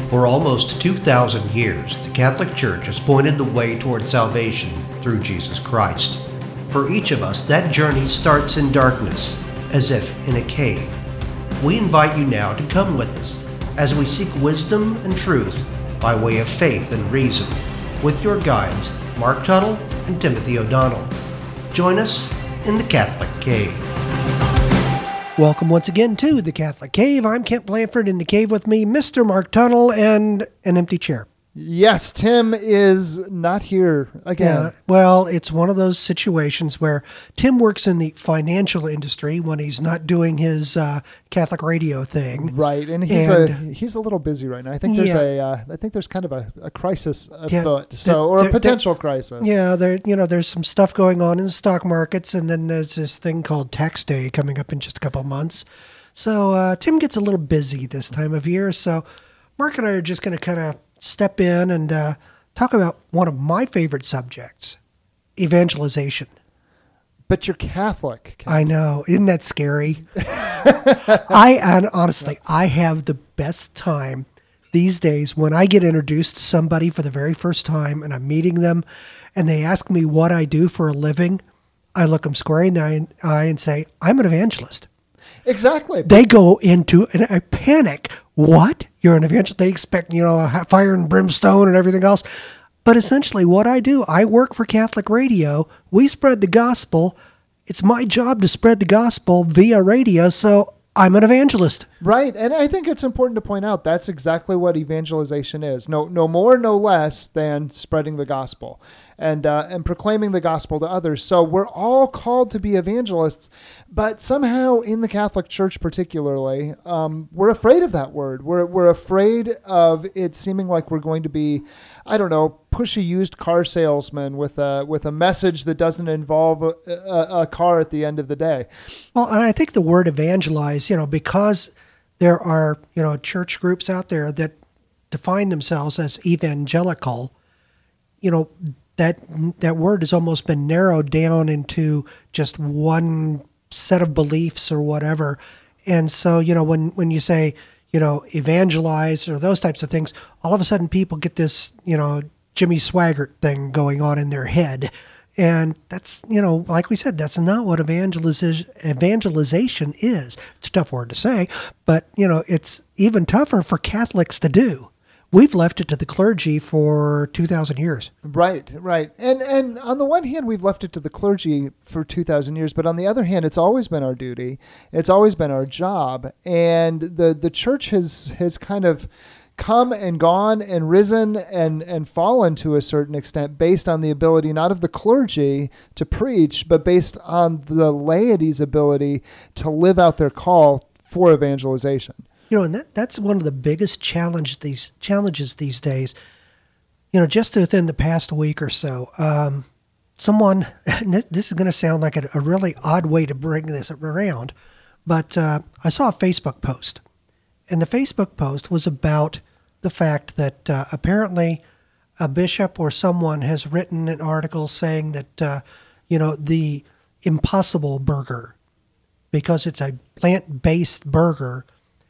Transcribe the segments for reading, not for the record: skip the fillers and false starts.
For almost 2,000 years, the Catholic Church has pointed the way toward salvation through Jesus Christ. For each of us, that journey starts in darkness, as if in a cave. We invite you now to come with us as we seek wisdom and truth by way of faith and reason, with your guides, Mark Tuttle and Timothy O'Donnell. Join us in the Catholic Cave. Welcome once again to the Catholic Cave. I'm Kent Blanford. In the cave with me, Mr. Mark Tuttle, and an empty chair. Yes, Tim is not here again. Yeah, well, it's one of those situations where Tim works in the financial industry when he's not doing his Catholic radio thing. Right, and he's a little busy right now. I think there's kind of a crisis afoot, or a potential crisis. Yeah, there's some stuff going on in the stock markets, and then there's this thing called tax day coming up in just a couple of months. So Tim gets a little busy this time of year. So Mark and I are just going to kind of step in and talk about one of my favorite subjects, evangelization. But you're Catholic. I know. Isn't that scary? Honestly, I have the best time these days when I get introduced to somebody for the very first time and I'm meeting them and they ask me what I do for a living. I look them square in the eye and say, I'm an evangelist. Exactly. They go into a panic. What? You're an evangelist? They expect, fire and brimstone and everything else. But essentially what I do, I work for Catholic Radio. We spread the gospel. It's my job to spread the gospel via radio, so I'm an evangelist. Right, and I think it's important to point out that's exactly what evangelization is. No more, no less than spreading the gospel and proclaiming the gospel to others. So we're all called to be evangelists, but somehow in the Catholic Church particularly, we're afraid of that word. We're afraid of it seeming like we're going to be, pushy used car salesman with a message that doesn't involve a car at the end of the day. Well, and I think the word evangelize, because there are, church groups out there that define themselves as evangelical, that word has almost been narrowed down into just one set of beliefs or whatever. And so, when you say, evangelize or those types of things, all of a sudden people get this, Jimmy Swaggart thing going on in their head. And that's, like we said, that's not what evangelization is. It's a tough word to say, but, it's even tougher for Catholics to do. We've left it to the clergy for 2,000 years. Right. And on the one hand, we've left it to the clergy for 2,000 years, but on the other hand, it's always been our duty. It's always been our job. And the church has kind of come and gone and risen and fallen to a certain extent based on the ability not of the clergy to preach, but based on the laity's ability to live out their call for evangelization. And that's one of the biggest challenges these days. Just within the past week or so, someone, and this is going to sound like a really odd way to bring this around, but I saw a Facebook post, and the Facebook post was about the fact that apparently a bishop or someone has written an article saying that, the Impossible Burger, because it's a plant-based burger,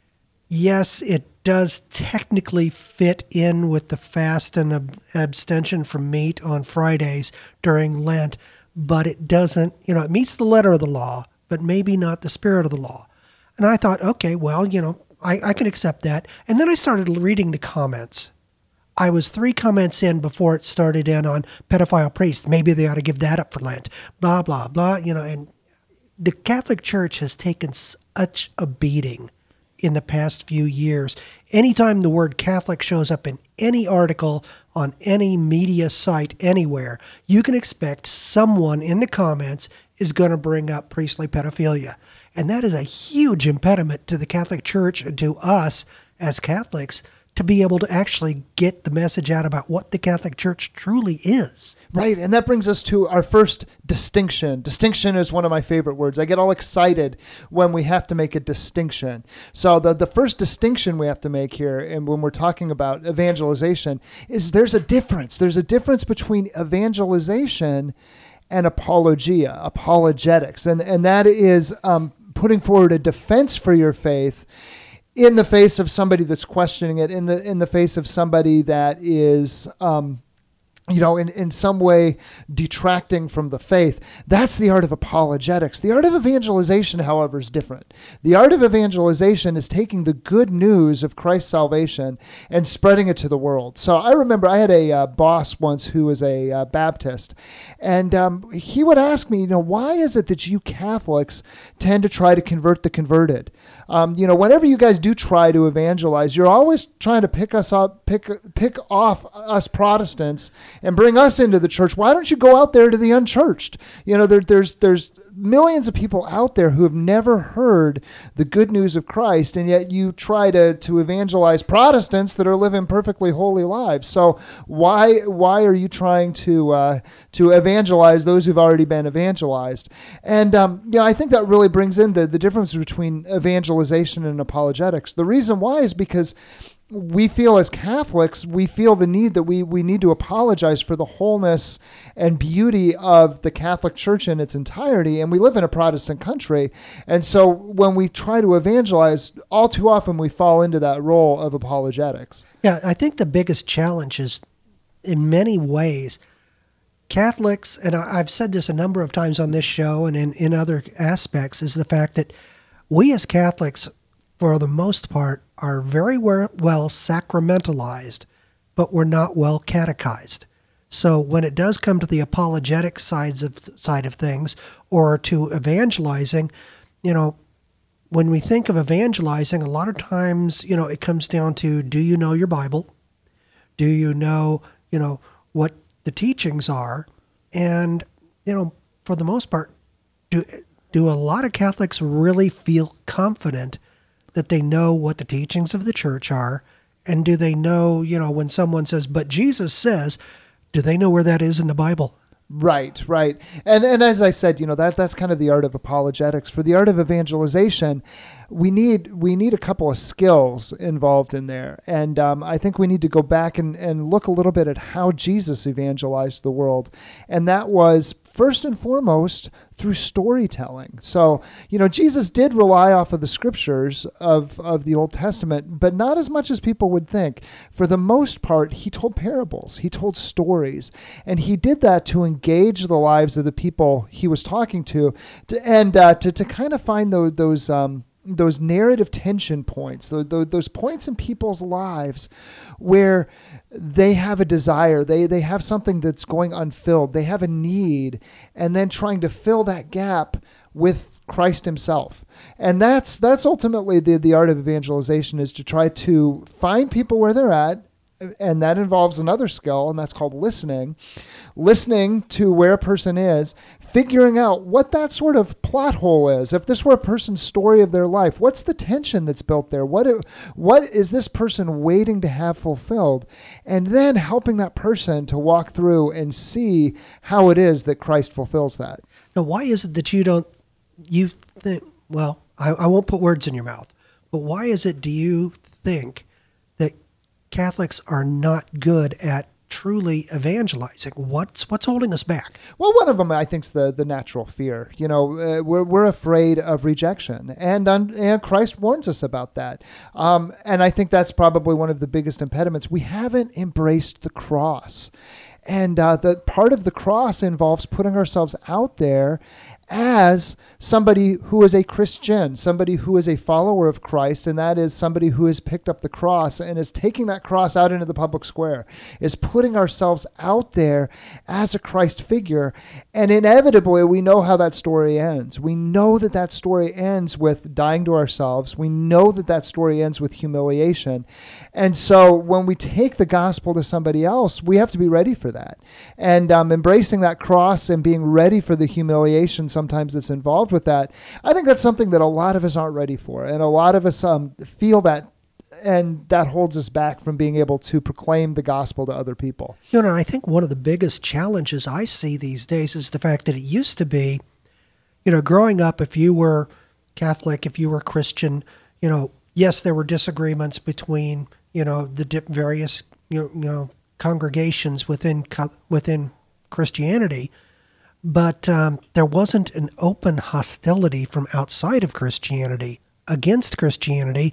yes, it does technically fit in with the fast and abstention from meat on Fridays during Lent, but it doesn't, it meets the letter of the law, but maybe not the spirit of the law. And I thought, okay, well, I can accept that. And then I started reading the comments. I was 3 comments in before it started in on pedophile priests. Maybe they ought to give that up for Lent, blah, blah, blah, and the Catholic Church has taken such a beating in the past few years. Anytime the word Catholic shows up in any article on any media site anywhere, you can expect someone in the comments is going to bring up priestly pedophilia. And that is a huge impediment to the Catholic Church and to us as Catholics to be able to actually get the message out about what the Catholic Church truly is. Right, and that brings us to our first distinction. Distinction is one of my favorite words. I get all excited when we have to make a distinction. So the first distinction we have to make here, and when we're talking about evangelization, is there's a difference. There's a difference between evangelization and apologetics. And that is putting forward a defense for your faith in the face of somebody that's questioning it, in the face of somebody that is, in some way detracting from the faith. That's the art of apologetics. The art of evangelization, however, is different. The art of evangelization is taking the good news of Christ's salvation and spreading it to the world. So I remember I had a boss once who was a Baptist, and he would ask me, why is it that you Catholics tend to try to convert the converted? Whenever you guys do try to evangelize, you're always trying to pick off us Protestants and bring us into the church. Why don't you go out there to the unchurched? There's millions of people out there who have never heard the good news of Christ, and yet you try to evangelize Protestants that are living perfectly holy lives. So why are you trying to evangelize those who've already been evangelized? And I think that really brings in the difference between evangelization and apologetics. The reason why is because we feel as Catholics, we feel the need that we need to apologize for the wholeness and beauty of the Catholic Church in its entirety. And we live in a Protestant country. And so when we try to evangelize, all too often we fall into that role of apologetics. Yeah, I think the biggest challenge is, in many ways, Catholics, and I've said this a number of times on this show and in other aspects, is the fact that we as Catholics, for the most part, are very well sacramentalized, but we're not well catechized. So when it does come to the apologetic side of things, or to evangelizing, when we think of evangelizing, a lot of times, it comes down to, do you know your Bible? Do you know, what the teachings are? And, for the most part, do a lot of Catholics really feel confident that they know what the teachings of the church are? And do they know, when someone says, but Jesus says, do they know where that is in the Bible? Right. And as I said, that's kind of the art of apologetics. For the art of evangelization, we need a couple of skills involved in there. And I think we need to go back and look a little bit at how Jesus evangelized the world. And that was first and foremost through storytelling. So, Jesus did rely off of the scriptures of the Old Testament, but not as much as people would think. For the most part, he told parables, he told stories, and he did that to engage the lives of the people he was talking to kind of find those narrative tension points, those points in people's lives where they have a desire, they have something that's going unfilled, they have a need, and then trying to fill that gap with Christ himself. And that's ultimately the art of evangelization, is to try to find people where they're at. And that involves another skill, and that's called listening to where a person is, figuring out what that sort of plot hole is. If this were a person's story of their life, what's the tension that's built there? What is this person waiting to have fulfilled? And then helping that person to walk through and see how it is that Christ fulfills that. Now, why is it that you think, well, I won't put words in your mouth, but why is it, do you think, that Catholics are not good at truly evangelizing? What's holding us back? Well, one of them, I think, is the natural fear. We're afraid of rejection, and Christ warns us about that. And I think that's probably one of the biggest impediments. We haven't embraced the cross, and the part of the cross involves putting ourselves out there as somebody who is a Christian, somebody who is a follower of Christ, and that is somebody who has picked up the cross and is taking that cross out into the public square, is putting ourselves out there as a Christ figure. And inevitably, we know how that story ends. We know that story ends with dying to ourselves. We know that story ends with humiliation. And so when we take the gospel to somebody else, we have to be ready for that. And embracing that cross and being ready for the humiliation sometimes that's involved with that, I think that's something that a lot of us aren't ready for. And a lot of us feel that, and that holds us back from being able to proclaim the gospel to other people. I think one of the biggest challenges I see these days is the fact that it used to be, growing up, if you were Catholic, if you were Christian, yes, there were disagreements between, the various, congregations within Christianity, but there wasn't an open hostility from outside of Christianity against Christianity.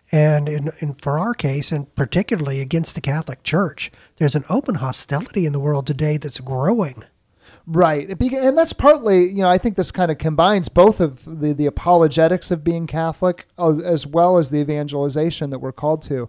And for our case, and particularly against the Catholic Church, there's an open hostility in the world today that's growing. Right. And that's partly, I think this kind of combines both of the apologetics of being Catholic as well as the evangelization that we're called to.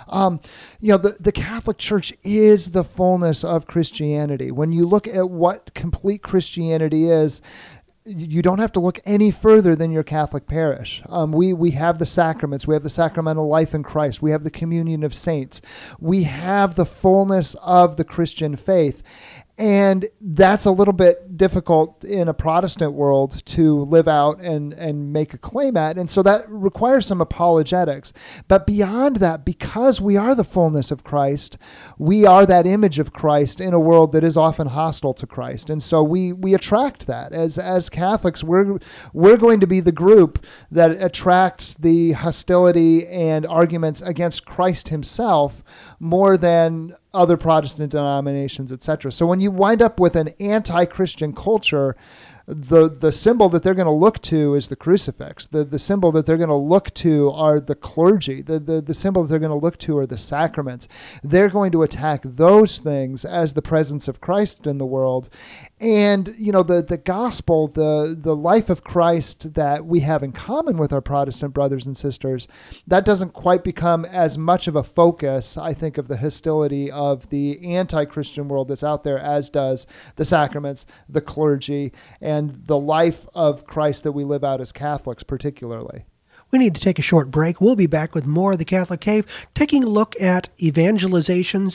The Catholic Church is the fullness of Christianity. When you look at what complete Christianity is, you don't have to look any further than your Catholic parish. We have the sacraments. We have the sacramental life in Christ. We have the communion of saints. We have the fullness of the Christian faith. And that's a little bit difficult in a Protestant world to live out and make a claim at. And so that requires some apologetics. But beyond that, because we are the fullness of Christ, we are that image of Christ in a world that is often hostile to Christ. And so we attract that. As Catholics, we're going to be the group that attracts the hostility and arguments against Christ himself more than other Protestant denominations, etc. So when you wind up with an anti-Christian culture, the symbol that they're going to look to is the crucifix. The symbol that they're going to look to are the clergy. The symbol that they're going to look to are the sacraments. They're going to attack those things as the presence of Christ in the world. And, the gospel, the life of Christ that we have in common with our Protestant brothers and sisters, that doesn't quite become as much of a focus, I think, of the hostility of the anti-Christian world that's out there, as does the sacraments, the clergy, and the life of Christ that we live out as Catholics particularly. We need to take a short break. We'll be back with more of the Catholic Cave, taking a look at evangelization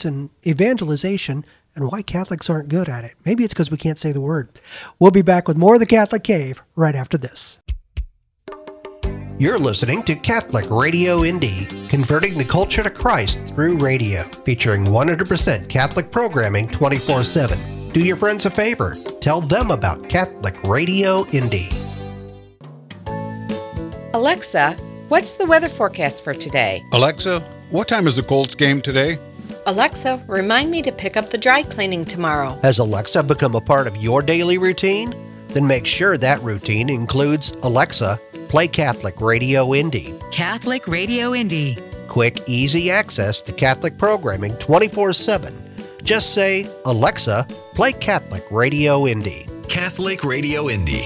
and why Catholics aren't good at it. Maybe it's because we can't say the word. We'll be back with more of the Catholic Cave right after this. You're listening to Catholic Radio Indy, converting the culture to Christ through radio, featuring 100% Catholic programming 24/7. Do your friends a favor. Tell them about Catholic Radio Indy. Alexa, what's the weather forecast for today? Alexa, what time is the Colts game today? Alexa, remind me to pick up the dry cleaning tomorrow. Has Alexa become a part of your daily routine? Then make sure that routine includes Alexa, play Catholic Radio Indy. Catholic Radio Indy. Quick, easy access to Catholic programming 24/7. Just say, Alexa, play Catholic Radio Indy. Catholic Radio Indy.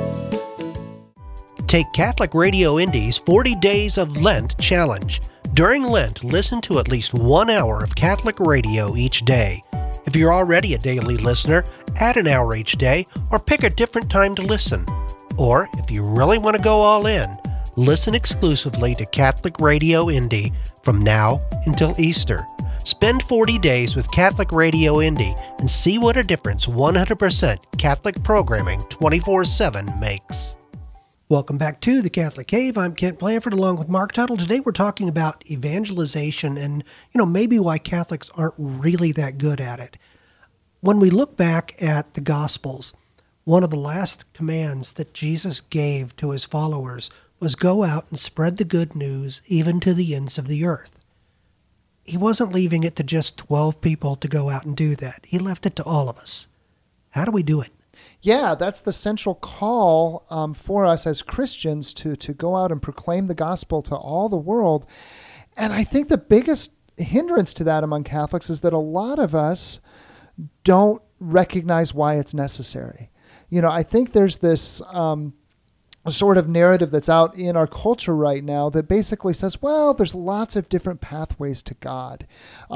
Take Catholic Radio Indy's 40 Days of Lent challenge. During Lent, listen to at least 1 hour of Catholic radio each day. If you're already a daily listener, add an hour each day or pick a different time to listen. Or, if you really want to go all in, listen exclusively to Catholic Radio Indy from now until Easter. Spend 40 days with Catholic Radio Indy and see what a difference 100% Catholic programming 24/7 makes. Welcome back to the Catholic Cave. I'm Kent Blanford along with Mark Tuttle. Today we're talking about evangelization and, maybe why Catholics aren't really that good at it. When we look back at the Gospels, one of the last commands that Jesus gave to his followers was go out and spread the good news even to the ends of the earth. He wasn't leaving it to just 12 people to go out and do that. He left it to all of us. How do we do it? Yeah, that's the central call for us as Christians to go out and proclaim the gospel to all the world. And I think the biggest hindrance to that among Catholics is that a lot of us don't recognize why it's necessary. I think there's this sort of narrative that's out in our culture right now that basically says, well, there's lots of different pathways to God.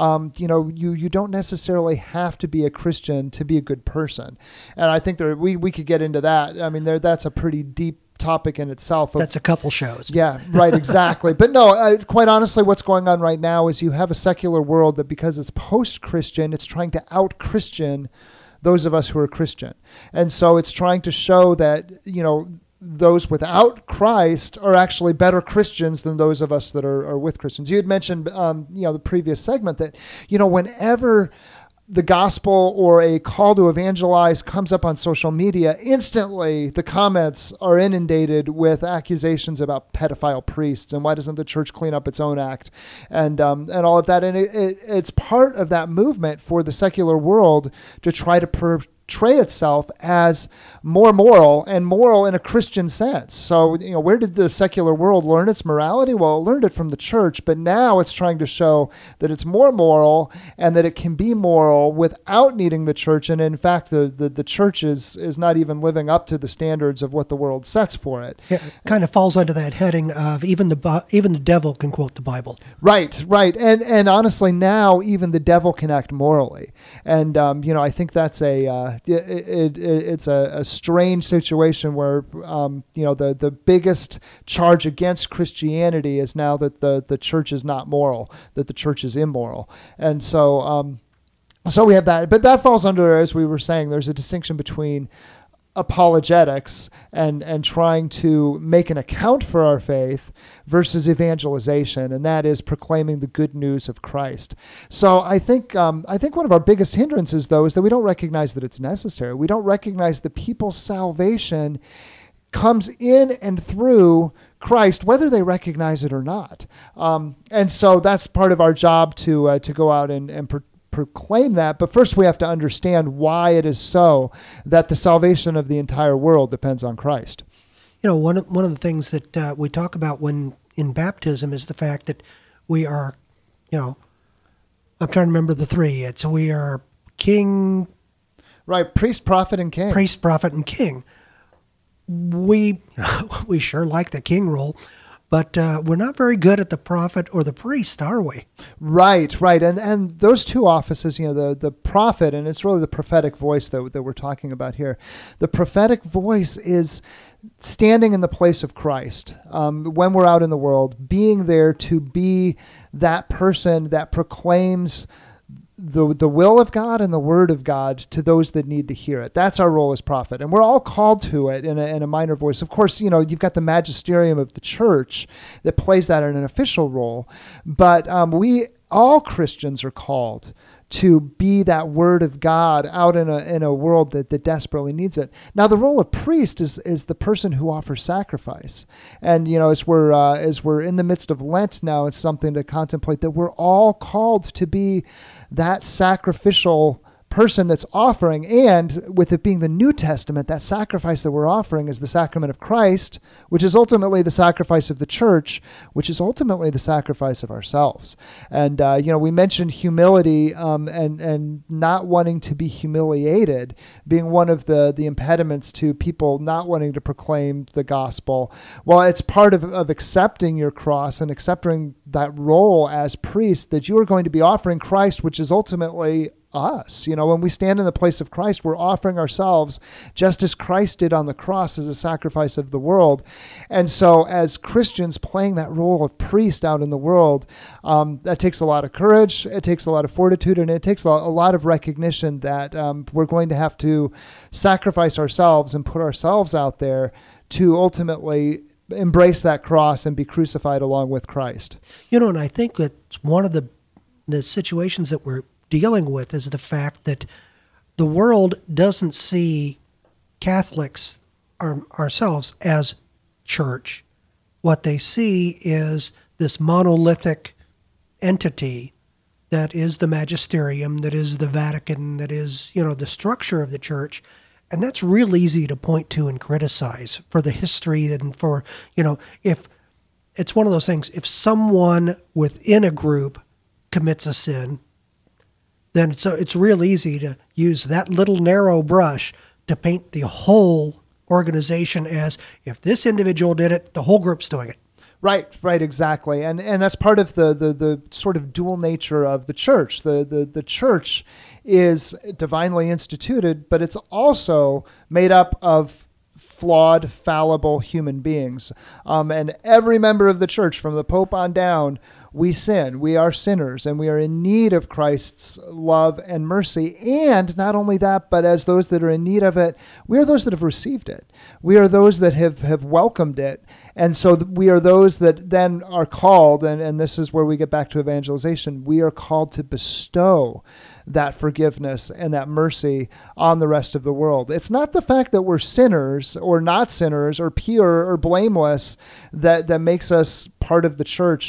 You don't necessarily have to be a Christian to be a good person. And I think we could get into that. I mean, that's a pretty deep topic in itself. That's a couple shows. Yeah, right, exactly. But no, quite honestly, what's going on right now is you have a secular world that, because it's post-Christian, it's trying to out-Christian those of us who are Christian. And so it's trying to show that, those without Christ are actually better Christians than those of us that are with Christians. You had mentioned, the previous segment that, whenever the gospel or a call to evangelize comes up on social media, instantly the comments are inundated with accusations about pedophile priests and why doesn't the church clean up its own act and all of that. And it's part of that movement for the secular world to try to portray itself as more moral and moral in a Christian sense. So, where did the secular world learn its morality? Well, it learned it from the church, but now it's trying to show that it's more moral and that it can be moral without needing the church. And in fact, the church is not even living up to the standards of what the world sets for it. Yeah, it kind of falls under that heading of even the devil can quote the Bible. Right. And honestly, now even the devil can act morally. And, I think that's it's a strange situation where, the biggest charge against Christianity is now that the church is not moral, that the church is immoral. And so we have that. But that falls under, as we were saying, there's a distinction between apologetics and trying to make an account for our faith versus evangelization, and that is proclaiming the good news of Christ. So I think one of our biggest hindrances, though, is that we don't recognize that it's necessary. We don't recognize that people's salvation comes in and through Christ, whether they recognize it or not. And so that's part of our job to go out and proclaim that. But first we have to understand why it is so that the salvation of the entire world depends on Christ. One of the things that we talk about when in baptism is the fact that we are, I'm trying to remember the three. We are king. Right, priest, prophet, and king. Priest, prophet, and king. We sure like the king role, but we're not very good at the prophet or the priest, are we? Right. And those two offices, the prophet, and it's really the prophetic voice that we're talking about here. The prophetic voice is standing in the place of Christ when we're out in the world, being there to be that person that proclaims the will of God and the word of God to those that need to hear it. That's our role as prophet. And we're all called to it in a minor voice. Of course, you've got the magisterium of the church that plays that in an official role. But all Christians are called to be that word of God out in a world that desperately needs it. Now, the role of priest is the person who offers sacrifice. And, as we're in the midst of Lent now, it's something to contemplate that we're all called to be that sacrificial person that's offering, and with it being the New Testament, that sacrifice that we're offering is the sacrament of Christ, which is ultimately the sacrifice of the church, which is ultimately the sacrifice of ourselves. And we mentioned humility and not wanting to be humiliated being one of the impediments to people not wanting to proclaim the gospel. Well, it's part of accepting your cross and accepting that role as priest, that you are going to be offering Christ, which is ultimately us. When we stand in the place of Christ, we're offering ourselves just as Christ did on the cross as a sacrifice of the world. And so as Christians playing that role of priest out in the world, that takes a lot of courage, it takes a lot of fortitude, and it takes a lot of recognition that we're going to have to sacrifice ourselves and put ourselves out there to ultimately embrace that cross and be crucified along with Christ. And I think that's one of the situations that we're dealing with is the fact that the world doesn't see Catholics ourselves as church. What they see is this monolithic entity that is the magisterium, that is the Vatican, that is, the structure of the church. And that's real easy to point to and criticize for the history and for, if it's one of those things, if someone within a group commits a sin, then it's real easy to use that little narrow brush to paint the whole organization as if this individual did it, the whole group's doing it. Right, exactly. And that's part of the sort of dual nature of the church. The church is divinely instituted, but it's also made up of flawed, fallible human beings. And every member of the church, from the Pope on down, we sin. We are sinners, and we are in need of Christ's love and mercy. And not only that, but as those that are in need of it, we are those that have received it. We are those that have welcomed it. And so we are those that then are called, and this is where we get back to evangelization, we are called to bestow that forgiveness and that mercy on the rest of the world. It's not the fact that we're sinners or not sinners or pure or blameless that makes us part of the church.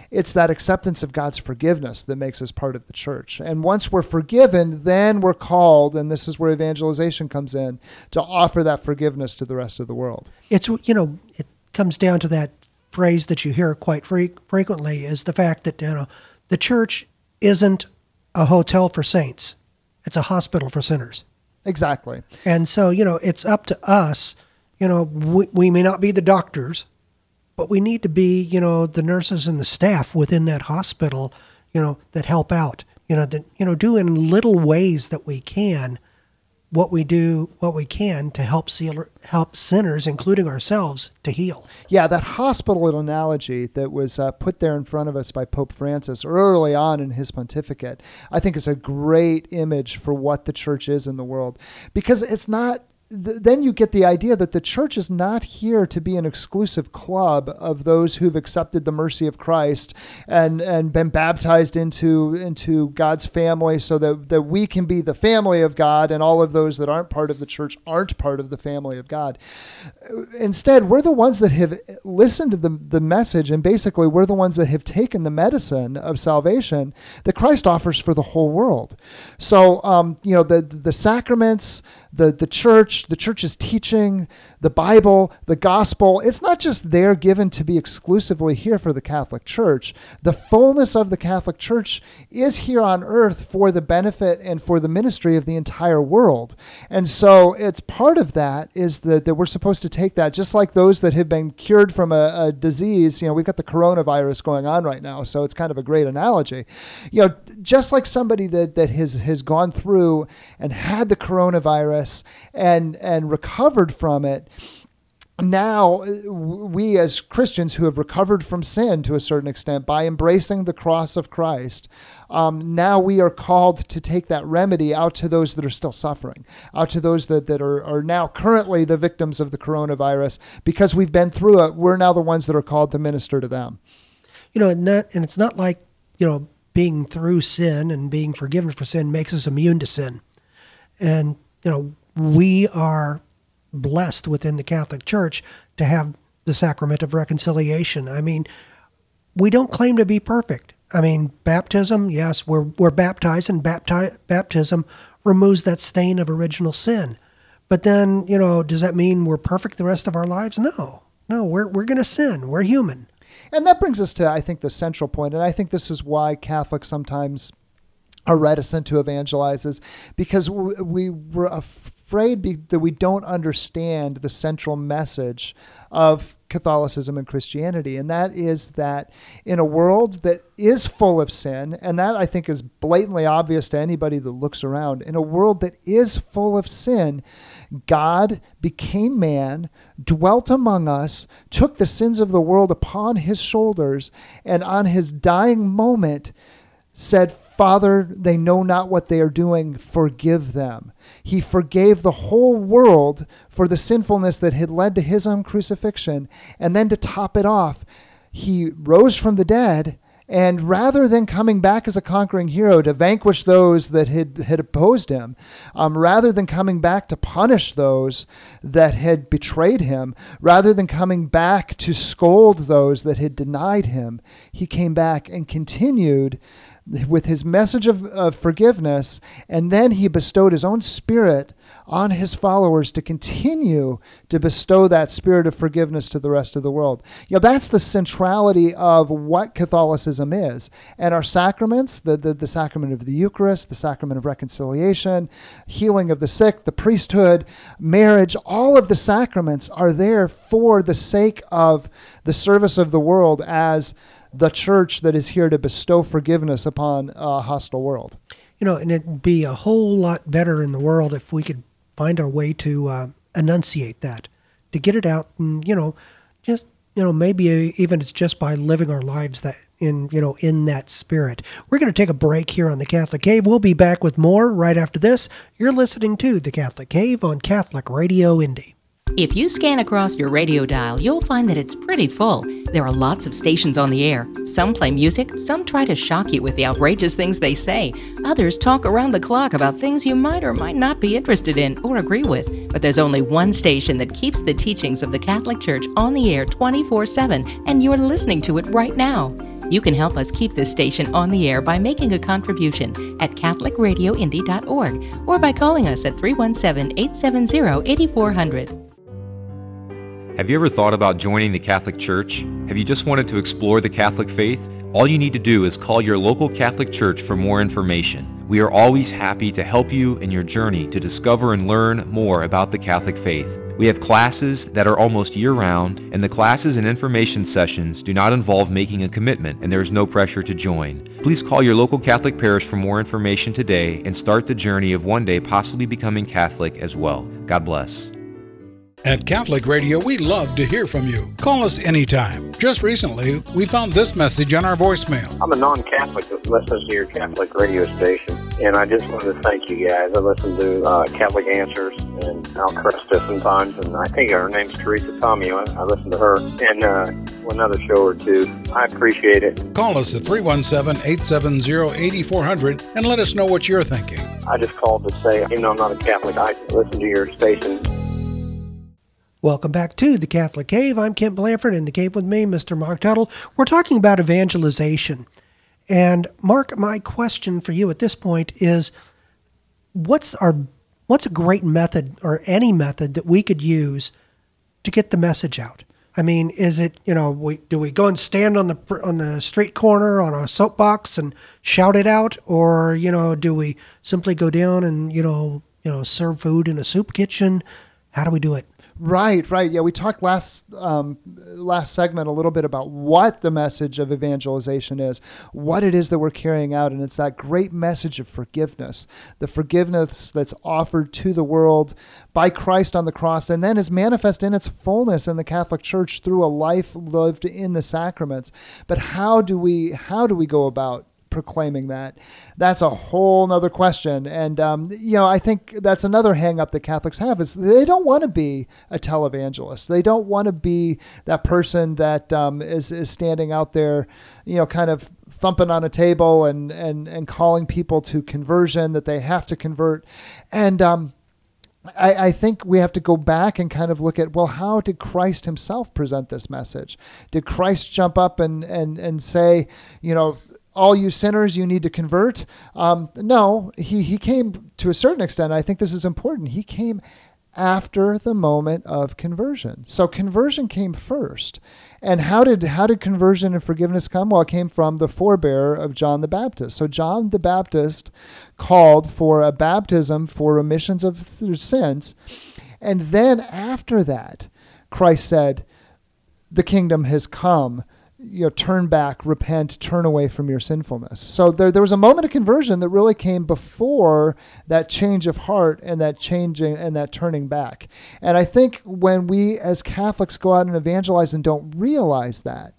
It's that acceptance of God's forgiveness that makes us part of the church. And once we're forgiven, then we're called, and this is where evangelization comes in, to offer that forgiveness to the rest of the world. It's, it comes down to that phrase that you hear quite frequently, is the fact that, the church isn't a hotel for saints. It's a hospital for sinners. Exactly. And so, it's up to us. We may not be the doctors, but we need to be, the nurses and the staff within that hospital, that help out, do in little ways that we can what we can to help sinners, including ourselves, to heal. Yeah, that hospital analogy that was put there in front of us by Pope Francis early on in his pontificate, I think is a great image for what the church is in the world. Because it's not, then you get the idea that the church is not here to be an exclusive club of those who've accepted the mercy of Christ and been baptized into God's family so that we can be the family of God, and all of those that aren't part of the church aren't part of the family of God. Instead, we're the ones that have listened to the message, and basically we're the ones that have taken the medicine of salvation that Christ offers for the whole world. So, the sacraments, the church's teaching, the Bible, the gospel, it's not just there given to be exclusively here for the Catholic Church. The fullness of the Catholic Church is here on earth for the benefit and for the ministry of the entire world. And so it's part of that is that we're supposed to take that, just like those that have been cured from a disease. We've got the coronavirus going on right now, so it's kind of a great analogy. Just like somebody that has gone through and had the coronavirus and recovered from it, now we as Christians who have recovered from sin to a certain extent by embracing the cross of Christ, now we are called to take that remedy out to those that are still suffering, out to those that are now currently the victims of the coronavirus. Because we've been through it, we're now the ones that are called to minister to them. And it's not like, being through sin and being forgiven for sin makes us immune to sin. And, we are blessed within the Catholic Church to have the sacrament of reconciliation. I mean, we don't claim to be perfect. I mean, baptism, yes, we're baptized, and baptism removes that stain of original sin. But then, does that mean we're perfect the rest of our lives? No, we're going to sin. We're human. And that brings us to, I think, the central point, and I think this is why Catholics sometimes are reticent to evangelize, is because we were afraid that we don't understand the central message of Catholicism and Christianity, and that is that in a world that is full of sin, and that I think is blatantly obvious to anybody that looks around, in a world that is full of sin, God became man, dwelt among us, took the sins of the world upon his shoulders, and on his dying moment said, "Father, they know not what they are doing, forgive them." He forgave the whole world for the sinfulness that had led to his own crucifixion. And then to top it off, he rose from the dead, and rather than coming back as a conquering hero to vanquish those that had opposed him, rather than coming back to punish those that had betrayed him, rather than coming back to scold those that had denied him, he came back and continued with his message of forgiveness, and then he bestowed his own Spirit on his followers to continue to bestow that spirit of forgiveness to the rest of the world. That's the centrality of what Catholicism is. And our sacraments, the sacrament of the Eucharist, the sacrament of reconciliation, healing of the sick, the priesthood, marriage, all of the sacraments are there for the sake of the service of the world as the church that is here to bestow forgiveness upon a hostile world. And it'd be a whole lot better in the world if we could find our way to enunciate that, to get it out, and maybe even it's just by living our lives that in that spirit. We're going to take a break here on the Catholic Cave. We'll be back with more right after this. You're listening to the Catholic Cave on Catholic Radio Indy. If you scan across your radio dial, you'll find that it's pretty full. There are lots of stations on the air. Some play music, some try to shock you with the outrageous things they say. Others talk around the clock about things you might or might not be interested in or agree with. But there's only one station that keeps the teachings of the Catholic Church on the air 24/7, and you're listening to it right now. You can help us keep this station on the air by making a contribution at CatholicRadioIndy.org or by calling us at 317-870-8400. Have you ever thought about joining the Catholic Church? Have you just wanted to explore the Catholic faith? All you need to do is call your local Catholic Church for more information. We are always happy to help you in your journey to discover and learn more about the Catholic faith. We have classes that are almost year-round, and the classes and information sessions do not involve making a commitment, and there is no pressure to join. Please call your local Catholic parish for more information today and start the journey of one day possibly becoming Catholic as well. God bless. At Catholic Radio, we love to hear from you. Call us anytime. Just recently, we found this message on our voicemail. I'm a non-Catholic that listens to your Catholic radio station, and I just wanted to thank you guys. I listen to Catholic Answers and Al Cresta sometimes, and I think her name's Teresa Tomeo. I listen to her, and another show or two. I appreciate it. Call us at 317-870-8400 and let us know what you're thinking. I just called to say, even though I'm not a Catholic, I listen to your station. Welcome back to The Catholic Cave. I'm Kent Blanford, and in the cave with me, Mr. Mark Tuttle. We're talking about evangelization. And Mark, my question for you at this point is, what's a great method, or any method, that we could use to get the message out? I mean, is it, do we go and stand on the street corner on a soapbox and shout it out? Or, do we simply go down and, serve food in a soup kitchen? How do we do it? Right. Yeah, we talked last segment a little bit about what the message of evangelization is, what it is that we're carrying out, and it's that great message of forgiveness, the forgiveness that's offered to the world by Christ on the cross, and then is manifest in its fullness in the Catholic Church through a life lived in the sacraments. But how do we go about proclaiming that? That's a whole nother question. And, I think that's another hang up that Catholics have, is they don't want to be a televangelist. They don't want to be that person that is standing out there, kind of thumping on a table and calling people to conversion, that they have to convert. And, I think we have to go back and kind of look at, well, how did Christ himself present this message? Did Christ jump up and say, all you sinners, you need to convert? No, he came to a certain extent. I think this is important. He came after the moment of conversion. So conversion came first. And how did conversion and forgiveness come? Well, it came from the forebearer of John the Baptist. So John the Baptist called for a baptism for remissions of sins. And then after that, Christ said, the kingdom has come. Turn back, repent, turn away from your sinfulness. So there was a moment of conversion that really came before that change of heart and that changing and that turning back. And I think when we as Catholics go out and evangelize and don't realize that,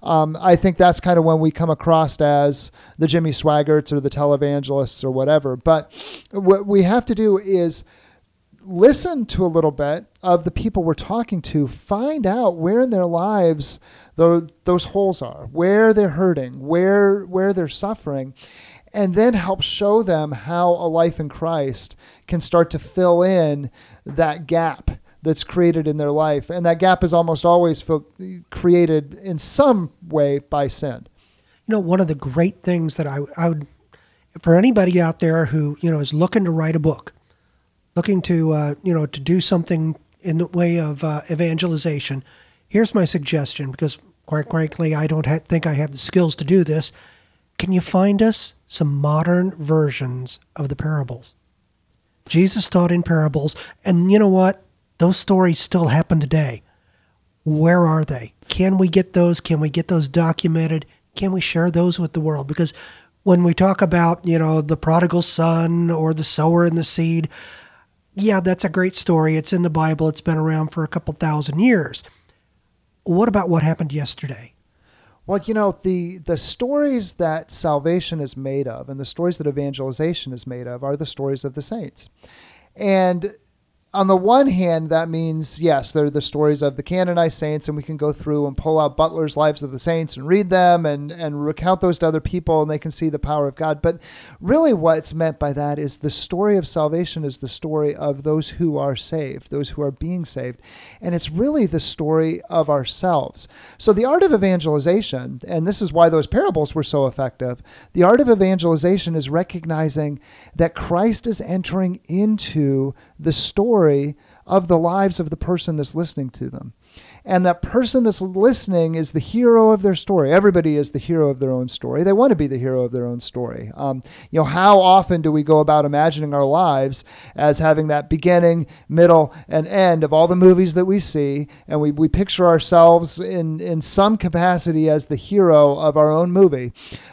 I think that's kind of when we come across as the Jimmy Swaggarts or the televangelists or whatever. But what we have to do is listen to a little bit of the people we're talking to, find out where in their lives those holes are, where they're hurting, where they're suffering, and then help show them how a life in Christ can start to fill in that gap that's created in their life. And that gap is almost always created in some way by sin. One of the great things that I would, for anybody out there who, is looking to write a book, looking to, to do something in the way of evangelization, here's my suggestion, because quite frankly, I don't think I have the skills to do this. Can you find us some modern versions of the parables? Jesus taught in parables, and you know what? Those stories still happen today. Where are they? Can we get those? Can we get those documented? Can we share those with the world? Because when we talk about, the prodigal son or the sower and the seed, yeah, that's a great story. It's in the Bible. It's been around for a couple thousand years. What about what happened yesterday? Well, the stories that salvation is made of and the stories that evangelization is made of are the stories of the saints. And on the one hand, that means, yes, they're the stories of the canonized saints, and we can go through and pull out Butler's Lives of the Saints and read them and recount those to other people, and they can see the power of God. But really what's meant by that is the story of salvation is the story of those who are saved, those who are being saved. And it's really the story of ourselves. So the art of evangelization, and this is why those parables were so effective, the art of evangelization is recognizing that Christ is entering into the story of the lives of the person that's listening to them. And that person that's listening is the hero of their story. Everybody is the hero of their own story. They want to be the hero of their own story. How often do we go about imagining our lives as having that beginning, middle, and end of all the movies that we see, and we picture ourselves in some capacity as the hero of our own movie.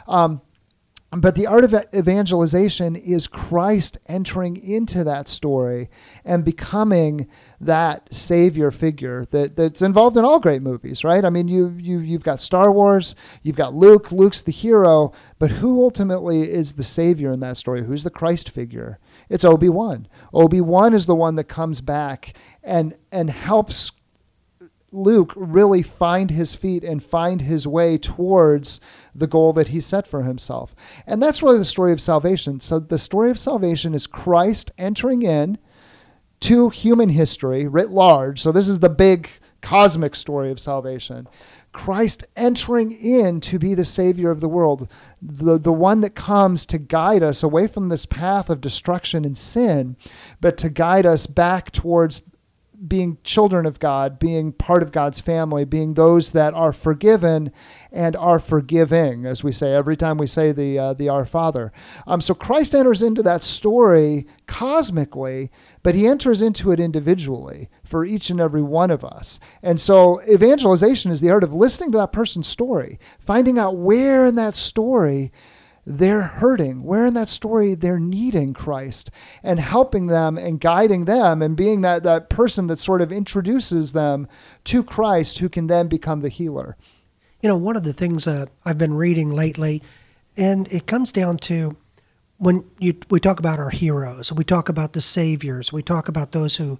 But the art of evangelization is Christ entering into that story and becoming that savior figure that's involved in all great movies, right? I mean, you've got Star Wars, you've got Luke. Luke's the hero, but who ultimately is the savior in that story? Who's the Christ figure? It's Obi-Wan. Obi-Wan is the one that comes back and helps Luke really find his feet and find his way towards the goal that he set for himself. And that's really the story of salvation. So the story of salvation is Christ entering in to human history writ large. So this is the big cosmic story of salvation. Christ entering in to be the savior of the world, the one that comes to guide us away from this path of destruction and sin, but to guide us back towards being children of God, being part of God's family, being those that are forgiven and are forgiving, as we say every time we say the Our Father. So Christ enters into that story cosmically, but he enters into it individually for each and every one of us. And so evangelization is the art of listening to that person's story, finding out where in that story they're hurting, where in that story they're needing Christ, and helping them and guiding them and being that person that sort of introduces them to Christ, who can then become the healer. One of the things I've been reading lately, and it comes down to when we talk about our heroes, we talk about the saviors, we talk about those who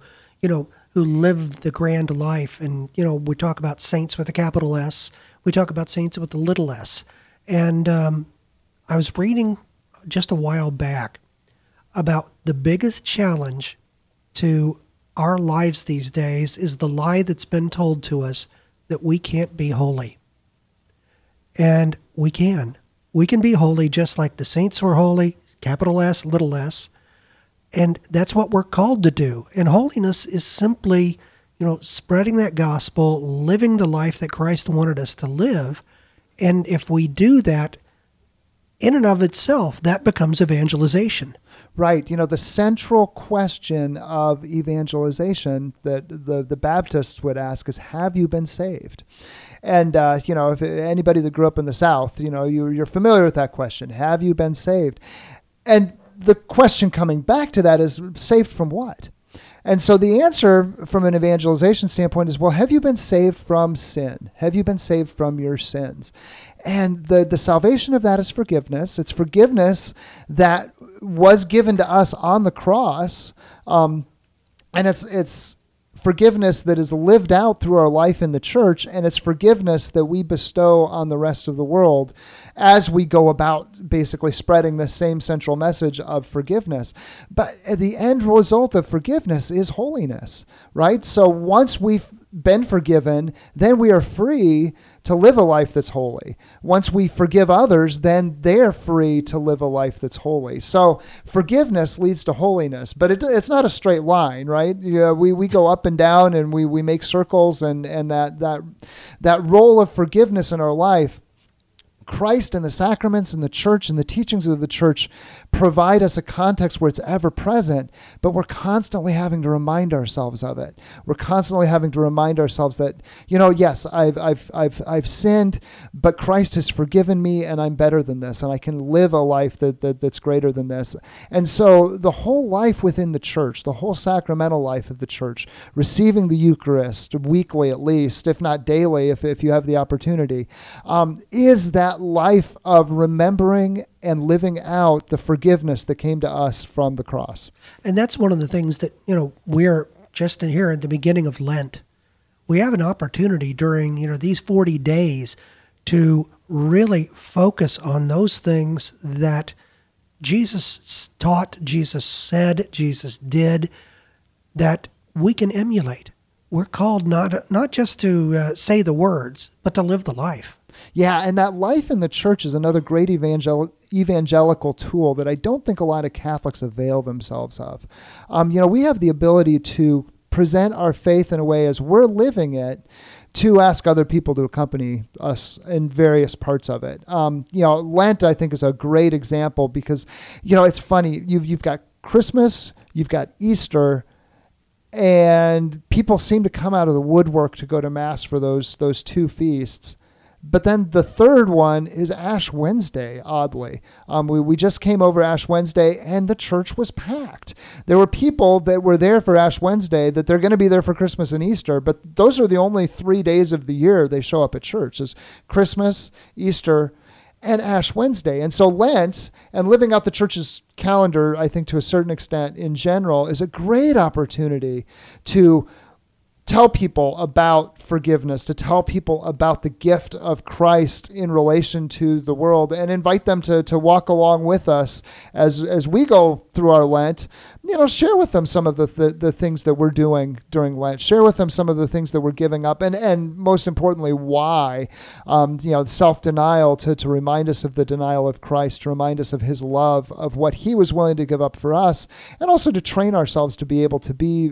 live the grand life, and, we talk about saints with a capital S, we talk about saints with a little s. And I was reading just a while back about the biggest challenge to our lives these days is the lie that's been told to us that we can't be holy. And we can. We can be holy just like the saints were holy, capital S, little s. And that's what we're called to do. And holiness is simply, spreading that gospel, living the life that Christ wanted us to live. And if we do that, in and of itself, that becomes evangelization. Right. The central question of evangelization that the Baptists would ask is, have you been saved? And, if anybody that grew up in the South, you're familiar with that question. Have you been saved? And the question coming back to that is, saved from what? And so the answer from an evangelization standpoint is, well, have you been saved from sin? Have you been saved from your sins? And the salvation of that is forgiveness. It's forgiveness that was given to us on the cross. And it's forgiveness that is lived out through our life in the church, and it's forgiveness that we bestow on the rest of the world as we go about basically spreading the same central message of forgiveness. But the end result of forgiveness is holiness, right? So once we've been forgiven, then we are free to live a life that's holy. Once we forgive others, then they're free to live a life that's holy. So forgiveness leads to holiness, but it's not a straight line, right? We go up and down, and we make circles, and that role of forgiveness in our life, Christ and the sacraments and the church and the teachings of the church provide us a context where it's ever present, but we're constantly having to remind ourselves of it. We're constantly having to remind ourselves that, yes, I've sinned, but Christ has forgiven me, and I'm better than this, and I can live a life that's greater than this. And so the whole life within the church, the whole sacramental life of the church, receiving the Eucharist weekly at least, if not daily, if you have the opportunity, is that life of remembering and living out the forgiveness that came to us from the cross. And that's one of the things that, we're just here at the beginning of Lent, we have an opportunity during, these 40 days to really focus on those things that Jesus taught, Jesus said, Jesus did, that we can emulate. We're called not just to say the words, but to live the life. Yeah, and that life in the church is another great evangelical tool that I don't think a lot of Catholics avail themselves of. We have the ability to present our faith in a way as we're living it, to ask other people to accompany us in various parts of it. Lent, I think, is a great example because, it's funny. You've got Christmas, you've got Easter, and people seem to come out of the woodwork to go to Mass for those two feasts. But then the third one is Ash Wednesday, oddly. We just came over Ash Wednesday, and the church was packed. There were people that were there for Ash Wednesday that they're going to be there for Christmas and Easter, but those are the only 3 days of the year they show up at church, is Christmas, Easter, and Ash Wednesday. And so Lent and living out the church's calendar, I think to a certain extent in general, is a great opportunity to tell people about forgiveness, to tell people about the gift of Christ in relation to the world, and invite them to walk along with us as we go through our Lent. Share with them some of the things that we're doing during Lent. Share with them some of the things that we're giving up, and most importantly, why. Self-denial to remind us of the denial of Christ, to remind us of his love, of what he was willing to give up for us, and also to train ourselves to be able to be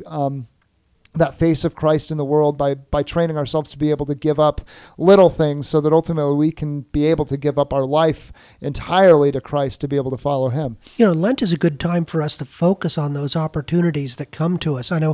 that face of Christ in the world by training ourselves to be able to give up little things so that ultimately we can be able to give up our life entirely to Christ to be able to follow him. Lent is a good time for us to focus on those opportunities that come to us. I know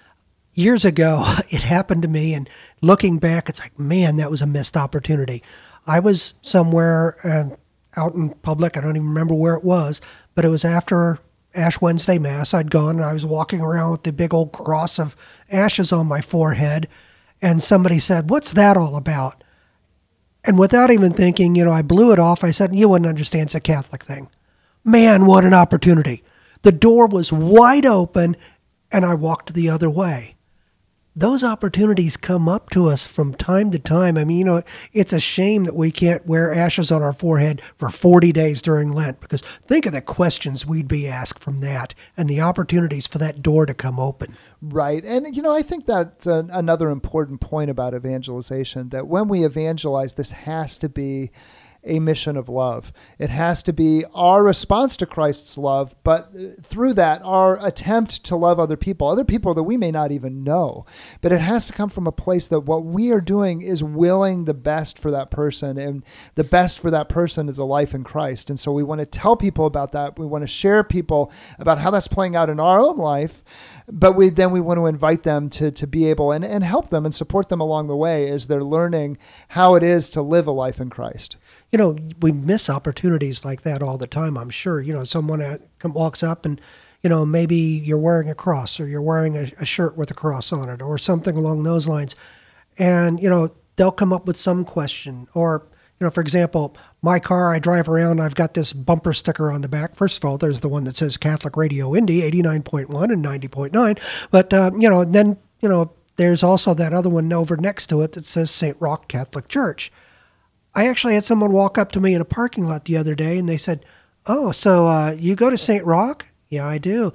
years ago it happened to me, and looking back, it's like, man, that was a missed opportunity. I was somewhere out in public. I don't even remember where it was, but it was after Ash Wednesday Mass. I'd gone and I was walking around with the big old cross of ashes on my forehead, and somebody said, "What's that all about?" And without even thinking, I blew it off. I said, "You wouldn't understand, it's a Catholic thing." Man, what an opportunity. The door was wide open and I walked the other way. Those opportunities come up to us from time to time. I mean, it's a shame that we can't wear ashes on our forehead for 40 days during Lent, because think of the questions we'd be asked from that and the opportunities for that door to come open. Right. And, I think that's another important point about evangelization, that when we evangelize, this has to be a mission of love. It has to be our response to Christ's love, but through that, our attempt to love other people that we may not even know. But it has to come from a place that what we are doing is willing the best for that person, and the best for that person is a life in Christ. And so we want to tell people about that. We want to share people about how that's playing out in our own life, but we want to invite them to be able and help them and support them along the way as they're learning how it is to live a life in Christ. We miss opportunities like that all the time, I'm sure. Someone walks up and, maybe you're wearing a cross, or you're wearing a shirt with a cross on it, or something along those lines. And, they'll come up with some question. Or, for example, my car, I drive around, I've got this bumper sticker on the back. First of all, there's the one that says Catholic Radio Indy, 89.1 and 90.9. But, then, there's also that other one over next to it that says St. Roch Catholic Church. I actually had someone walk up to me in a parking lot the other day, and they said, "Oh, so you go to St. Roch?" "Yeah, I do."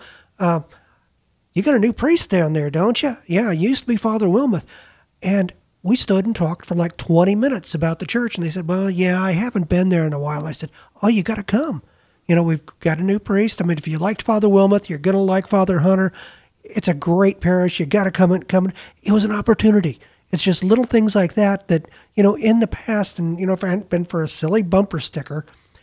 "You got a new priest down there, don't you?" "Yeah, I used to be Father Wilmoth." And we stood and talked for like 20 minutes about the church, and they said, "Well, yeah, I haven't been there in a while." I said, "Oh, you got to come. We've got a new priest. I mean, if you liked Father Wilmoth, you're going to like Father Hunter. It's a great parish. You got to come in. It was an opportunity. It's just little things like that, in the past, and, if it hadn't been for a silly bumper sticker,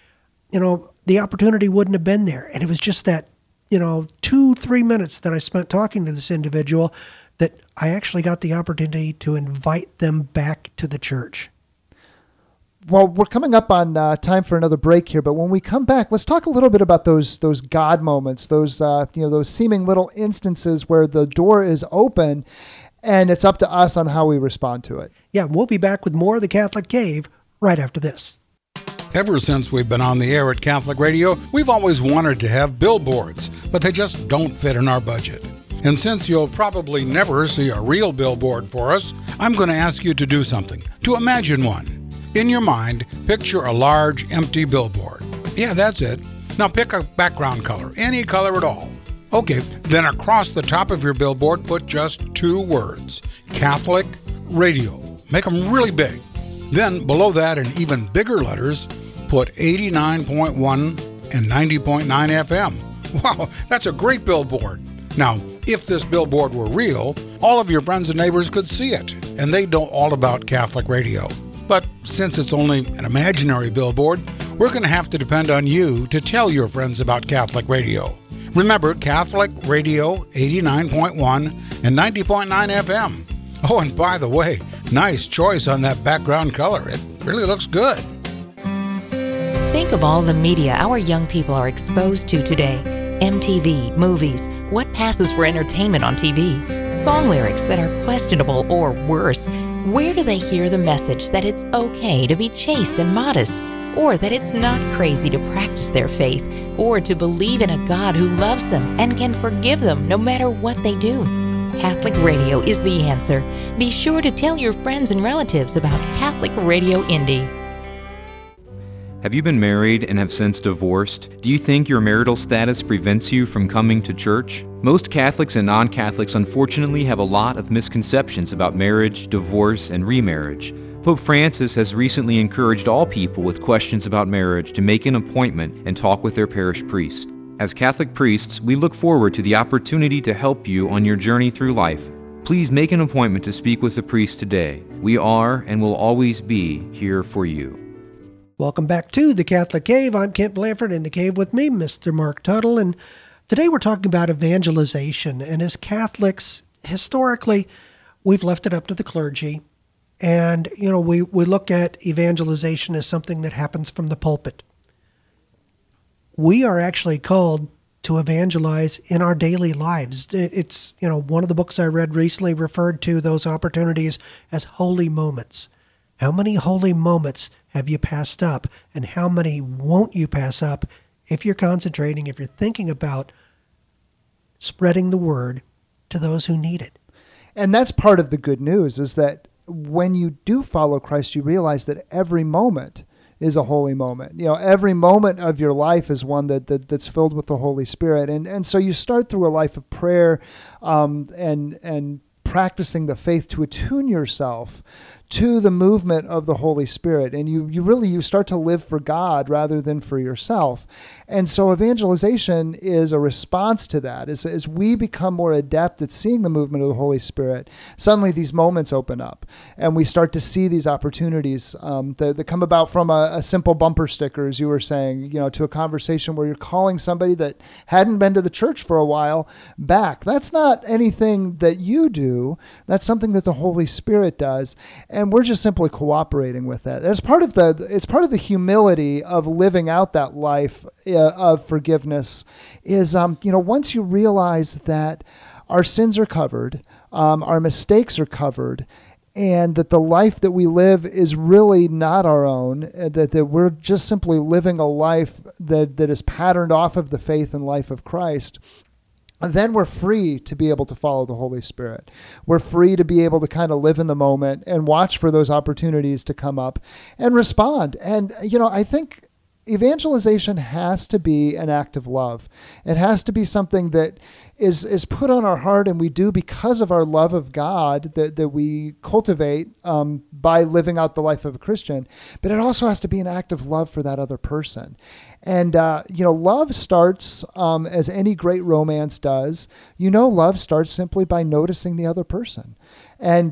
the opportunity wouldn't have been there. And it was just that, 2-3 minutes that I spent talking to this individual that I actually got the opportunity to invite them back to the church. Well, we're coming up on time for another break here, but when we come back, let's talk a little bit about those God moments, those seeming little instances where the door is open, and it's up to us on how we respond to it. Yeah, we'll be back with more of The Catholic Cave right after this. Ever since we've been on the air at Catholic Radio, we've always wanted to have billboards, but they just don't fit in our budget. And since you'll probably never see a real billboard for us, I'm going to ask you to do something, to imagine one. In your mind, picture a large, empty billboard. Yeah, that's it. Now pick a background color, any color at all. Okay, then across the top of your billboard, put just 2 words, Catholic Radio. Make them really big. Then below that, in even bigger letters, put 89.1 and 90.9 FM. Wow, that's a great billboard. Now, if this billboard were real, all of your friends and neighbors could see it, and they'd know all about Catholic Radio. But since it's only an imaginary billboard, we're going to have to depend on you to tell your friends about Catholic Radio. Remember, Catholic Radio 89.1 and 90.9 FM. Oh, and by the way, nice choice on that background color. It really looks good. Think of all the media our young people are exposed to today. MTV, movies, what passes for entertainment on TV, song lyrics that are questionable or worse. Where do they hear the message that it's okay to be chaste and modest, or that it's not crazy to practice their faith, or to believe in a God who loves them and can forgive them no matter what they do? Catholic Radio is the answer. Be sure to tell your friends and relatives about Catholic Radio Indy. Have you been married and have since divorced? Do you think your marital status prevents you from coming to church? Most Catholics and non-Catholics unfortunately have a lot of misconceptions about marriage, divorce, and remarriage. Pope Francis has recently encouraged all people with questions about marriage to make an appointment and talk with their parish priest. As Catholic priests, we look forward to the opportunity to help you on your journey through life. Please make an appointment to speak with the priest today. We are and will always be here for you. Welcome back to The Catholic Cave. I'm Kent Blanford, in the cave with me, Mr. Mark Tuttle, and today we're talking about evangelization. And as Catholics, historically, we've left it up to the clergy. And, we look at evangelization as something that happens from the pulpit. We are actually called to evangelize in our daily lives. It's, one of the books I read recently referred to those opportunities as holy moments. How many holy moments have you passed up, and how many won't you pass up if you're concentrating, if you're thinking about spreading the word to those who need it? And that's part of the good news, is that when you do follow Christ, you realize that every moment is a holy moment. Every moment of your life is one that's filled with the Holy Spirit. And so you start through a life of prayer and practicing the faith to attune yourself to the movement of the Holy Spirit. And you start to live for God rather than for yourself. And so evangelization is a response to that. As we become more adept at seeing the movement of the Holy Spirit, suddenly these moments open up and we start to see these opportunities that come about from a simple bumper sticker, as you were saying, to a conversation where you're calling somebody that hadn't been to the church for a while back. That's not anything that you do. That's something that the Holy Spirit does. And we're just simply cooperating with that. It's part of the humility of living out that life of forgiveness. Is once you realize that our sins are covered, our mistakes are covered, and that the life that we live is really not our own, that we're just simply living a life that is patterned off of the faith and life of Christ. Then we're free to be able to follow the Holy Spirit. We're free to be able to kind of live in the moment and watch for those opportunities to come up and respond. And, I think evangelization has to be an act of love. It has to be something that is put on our heart, and we do because of our love of God that we cultivate by living out the life of a Christian. But it also has to be an act of love for that other person. And, love starts, as any great romance does, love starts simply by noticing the other person. And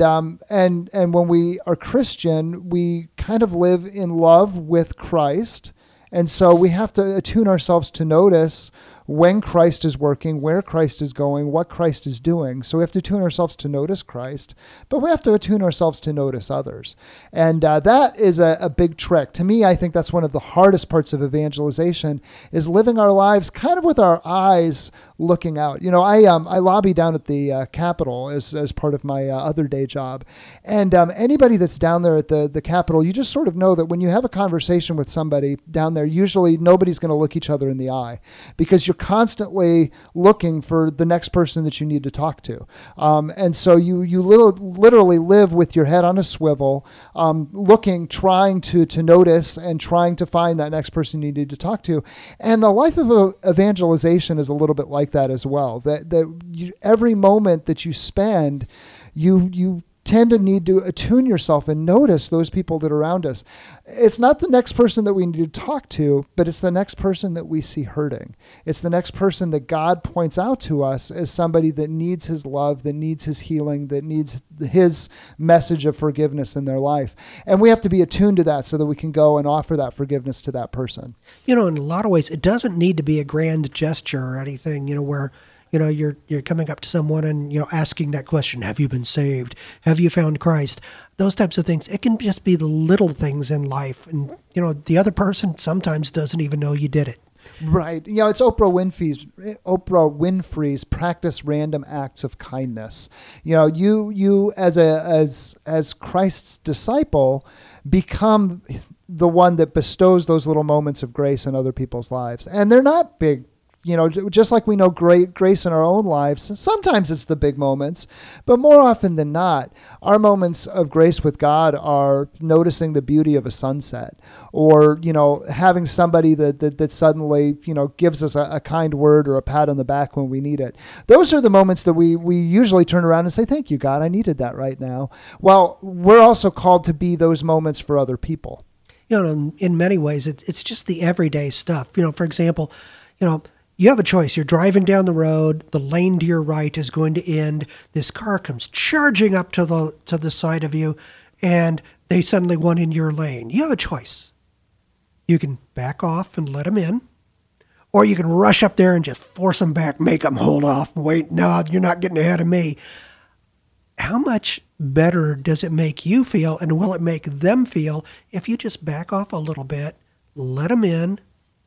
when we are Christian, we kind of live in love with Christ. And so we have to attune ourselves to notice when Christ is working, where Christ is going, what Christ is doing. So we have to attune ourselves to notice Christ, but we have to attune ourselves to notice others. And that is a big trick. To me, I think that's one of the hardest parts of evangelization, is living our lives kind of with our eyes looking out. I lobby down at the Capitol as part of my other day job. And anybody that's down there at the Capitol, you just sort of know that when you have a conversation with somebody down there, usually nobody's going to look each other in the eye, because you're you're constantly looking for the next person that you need to talk to. And so you literally live with your head on a swivel, looking, trying to notice and trying to find that next person you need to talk to. And the life of evangelization is a little bit like that as well. Every moment that you spend, you tend to need to attune yourself and notice those people that are around us. It's not the next person that we need to talk to, but it's the next person that we see hurting. It's the next person that God points out to us as somebody that needs his love, that needs his healing, that needs his message of forgiveness in their life. And we have to be attuned to that so that we can go and offer that forgiveness to that person. In a lot of ways, it doesn't need to be a grand gesture or anything, where you're coming up to someone and, asking that question, have you been saved? Have you found Christ? Those types of things. It can just be the little things in life. And, the other person sometimes doesn't even know you did it. Right. It's Oprah Winfrey's practice random acts of kindness. You as Christ's disciple become the one that bestows those little moments of grace in other people's lives. And they're not big. Just like we know great grace in our own lives, sometimes it's the big moments, but more often than not, our moments of grace with God are noticing the beauty of a sunset, or, having somebody that suddenly, gives us a kind word or a pat on the back when we need it. Those are the moments that we usually turn around and say, thank you, God, I needed that right now. Well, we're also called to be those moments for other people. In many ways, it's just the everyday stuff. For example, you have a choice. You're driving down the road. The lane to your right is going to end. This car comes charging up to the side of you, and they suddenly want in your lane. You have a choice. You can back off and let them in, or you can rush up there and just force them back, make them hold off. Wait, no, you're not getting ahead of me. How much better does it make you feel, and will it make them feel if you just back off a little bit, let them in,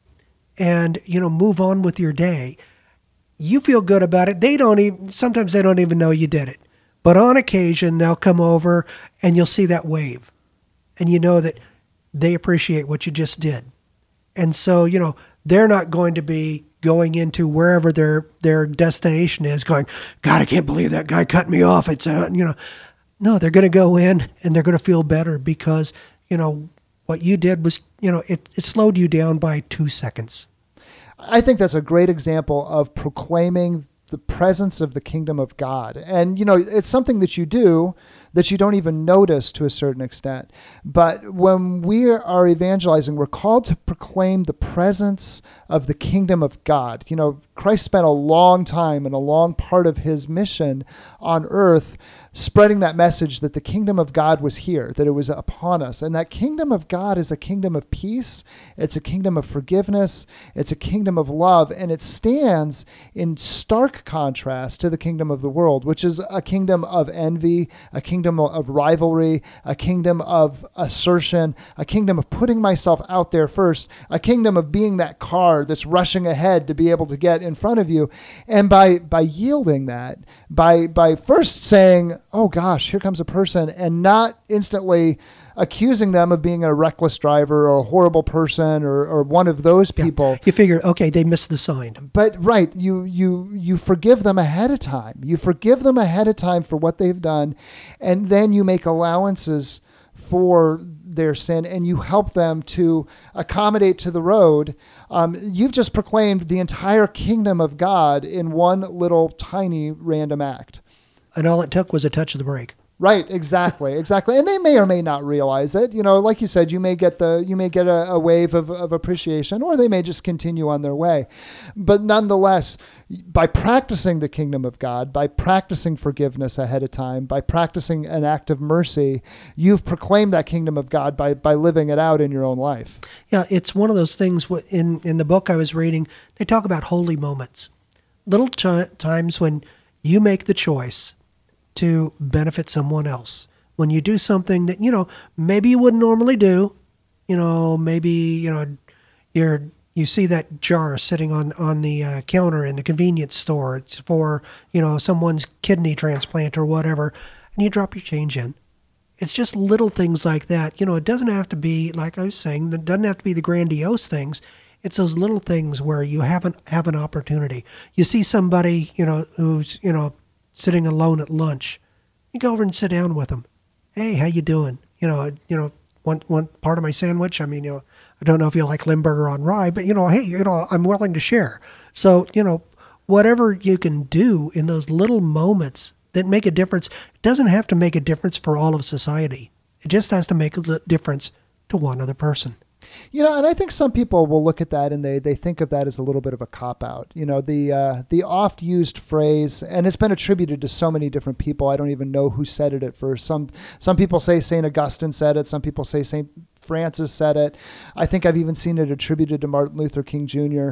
and, move on with your day? You feel good about it. Sometimes they don't even know you did it. But on occasion, they'll come over and you'll see that wave. And you know that they appreciate what you just did. And so, they're not going to be going into wherever their destination is going, God, I can't believe that guy cut me off. It's, no, they're going to go in and they're going to feel better because, what you did was, it slowed you down by 2 seconds. I think that's a great example of proclaiming the presence of the kingdom of God. And, it's something that you do that you don't even notice to a certain extent. But when we are evangelizing, we're called to proclaim the presence of the kingdom of God. Christ spent a long time and a long part of his mission on earth spreading that message that the kingdom of God was here, that it was upon us. And that kingdom of God is a kingdom of peace. It's a kingdom of forgiveness. It's a kingdom of love. And it stands in stark contrast to the kingdom of the world, which is a kingdom of envy, a kingdom of rivalry, a kingdom of assertion, a kingdom of putting myself out there first, a kingdom of being that car that's rushing ahead to be able to get in front of you. And by yielding that, by first saying, oh gosh, here comes a person, and not instantly accusing them of being a reckless driver or a horrible person or one of those people. Yeah. You figure, okay, they missed the sign. But right, you forgive them ahead of time. You forgive them ahead of time for what they've done, and then you make allowances for their sin, and you help them to accommodate to the road. You've just proclaimed the entire kingdom of God in one little tiny random act. And all it took was a touch of the brake. Right, exactly. And they may or may not realize it. Like you said, you may get a wave of appreciation, or they may just continue on their way. But nonetheless, by practicing the kingdom of God, by practicing forgiveness ahead of time, by practicing an act of mercy, you've proclaimed that kingdom of God by living it out in your own life. Yeah, it's one of those things in the book I was reading, they talk about holy moments. Little times when you make the choice to benefit someone else. When you do something that, maybe you wouldn't normally do, maybe, you see that jar sitting on the counter in the convenience store. It's for, someone's kidney transplant or whatever, and you drop your change in. It's just little things like that. It doesn't have to be, like I was saying, it doesn't have to be the grandiose things. It's those little things where you have an opportunity. You see somebody, who's, sitting alone at lunch. You go over and sit down with them. Hey, how you doing? Want part of my sandwich? I mean, I don't know if you like Limburger on rye, but hey, I'm willing to share. So, whatever you can do in those little moments that make a difference, it doesn't have to make a difference for all of society. It just has to make a difference to one other person. And I think some people will look at that and they think of that as a little bit of a cop-out. The oft-used phrase, and it's been attributed to so many different people. I don't even know who said it at first. Some people say St. Augustine said it. Some people say St. Francis said it. I think I've even seen it attributed to Martin Luther King Jr.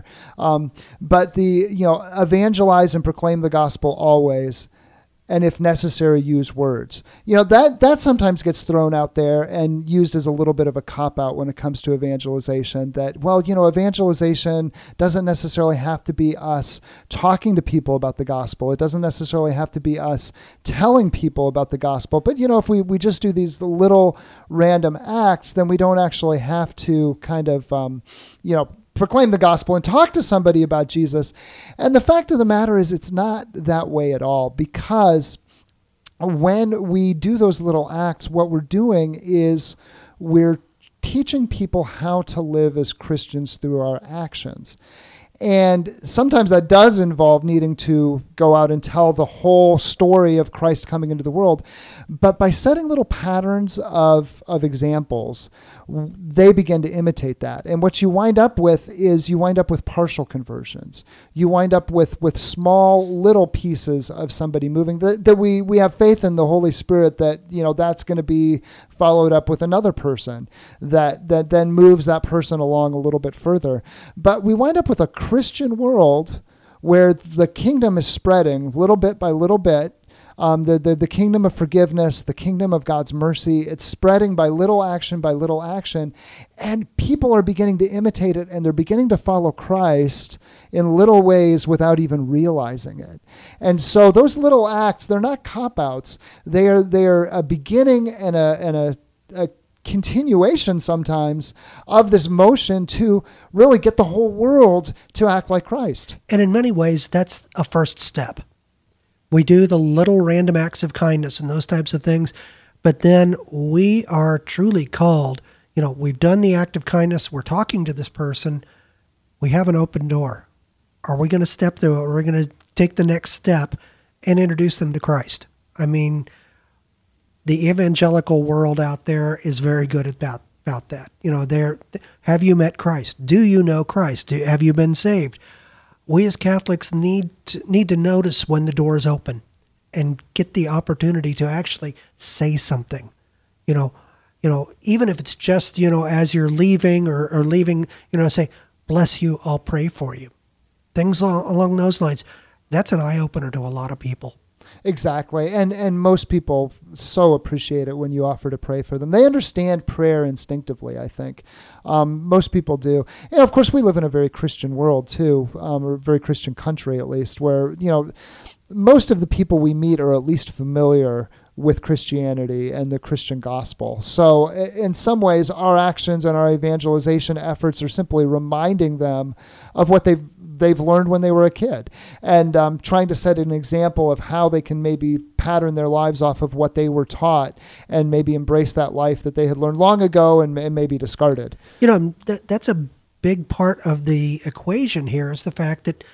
But evangelize and proclaim the gospel always, and if necessary, use words. That sometimes gets thrown out there and used as a little bit of a cop-out when it comes to evangelization, that, evangelization doesn't necessarily have to be us talking to people about the gospel. It doesn't necessarily have to be us telling people about the gospel. But, if we just do these little random acts, then we don't actually have to kind of, proclaim the gospel and talk to somebody about Jesus. And the fact of the matter is, it's not that way at all, because when we do those little acts, what we're doing is we're teaching people how to live as Christians through our actions. And sometimes that does involve needing to go out and tell the whole story of Christ coming into the world. But by setting little patterns of examples, they begin to imitate that. And what you wind up with is partial conversions. You wind up with small little pieces of somebody moving. That we have faith in the Holy Spirit that, that's going to be followed up with another person that then moves that person along a little bit further. But we wind up with a Christian world where the kingdom is spreading little bit by little bit. The kingdom of forgiveness, the kingdom of God's mercy, it's spreading by little action, and people are beginning to imitate it, and they're beginning to follow Christ in little ways without even realizing it. And so those little acts, they're not cop-outs. They are a beginning and a continuation sometimes of this motion to really get the whole world to act like Christ. And in many ways, that's a first step. We do the little random acts of kindness and those types of things, but then we are truly called, we've done the act of kindness, we're talking to this person, we have an open door. Are we going to step through it? Are we going to take the next step and introduce them to Christ? I mean, the evangelical world out there is very good about that. Have you met Christ? Do you know Christ? Have you been saved? We as Catholics need to notice when the door is open and get the opportunity to actually say something. Even if it's just, as you're leaving or leaving, say, bless you, I'll pray for you. Things along those lines. That's an eye-opener to a lot of people. Exactly. And most people so appreciate it when you offer to pray for them. They understand prayer instinctively, I think. Most people do. And of course, we live in a very Christian world too, or a very Christian country at least, where, most of the people we meet are at least familiar with Christianity and the Christian gospel. So in some ways, our actions and our evangelization efforts are simply reminding them of what they've learned when they were a kid, and trying to set an example of how they can maybe pattern their lives off of what they were taught and maybe embrace that life that they had learned long ago and maybe discarded. That's a big part of the equation here, is the fact that,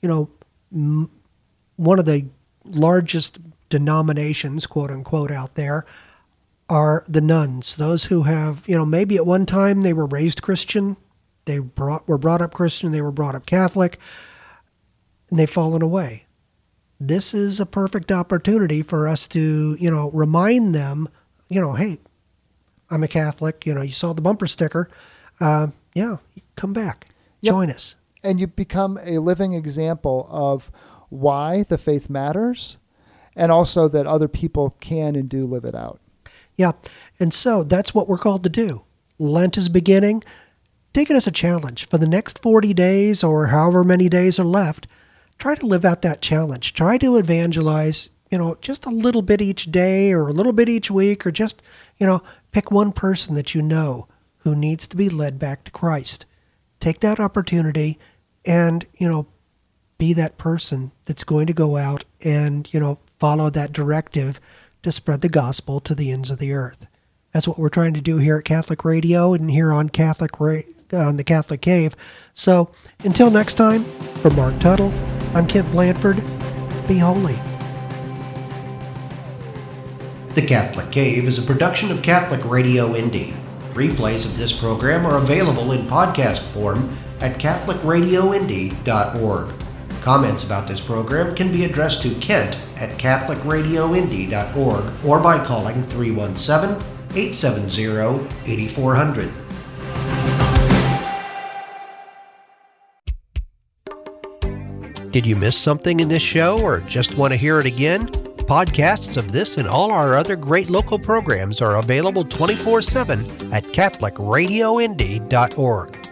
one of the largest denominations, quote unquote, out there are the nuns, those who have, maybe at one time they were raised Christian, they were brought up Christian, they were brought up Catholic, and they've fallen away. This is a perfect opportunity for us to, remind them, hey, I'm a Catholic, you saw the bumper sticker, come back, join us. And you become a living example of why the faith matters, and also that other people can and do live it out. Yeah, and so that's what we're called to do. Lent is beginning. Take it as a challenge. For the next 40 days or however many days are left, try to live out that challenge. Try to evangelize, just a little bit each day or a little bit each week, or just, pick one person that you know who needs to be led back to Christ. take that opportunity and, be that person that's going to go out and, follow that directive to spread the gospel to the ends of the earth. That's what we're trying to do here at Catholic Radio and here on on the Catholic Cave. So until next time, for Mark Tuttle, I'm Kent Blanford. Be holy. The Catholic Cave is a production of Catholic Radio Indy. Replays of this program are available in podcast form at catholicradioindy.org. Comments about this program can be addressed to Kent at catholicradioindy.org or by calling 317-870-8400. Did you miss something in this show or just want to hear it again? Podcasts of this and all our other great local programs are available 24/7 at catholicradioindy.org.